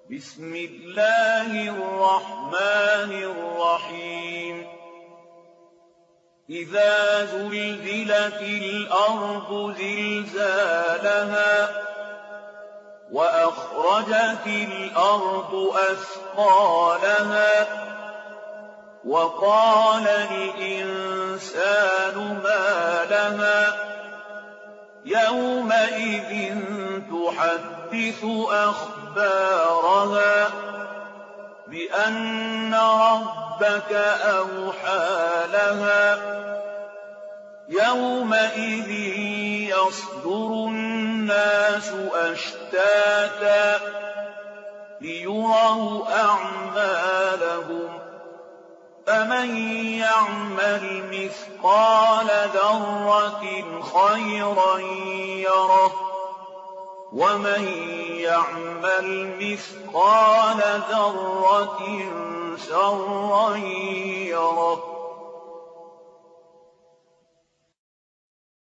بسم الله الرحمن الرحيم إذا زلزلت الأرض زلزالها وأخرجت الأرض أثقالها وقال الإنسان ما لها يومئذ تحدث أخبارها بأن ربك أوحى لها يومئذ يصدر الناس أشتاتا ليروا أعمالهم فمن يعمل مثقال ذرة خيرا يره ومن يعمل مثقال ذرة شرا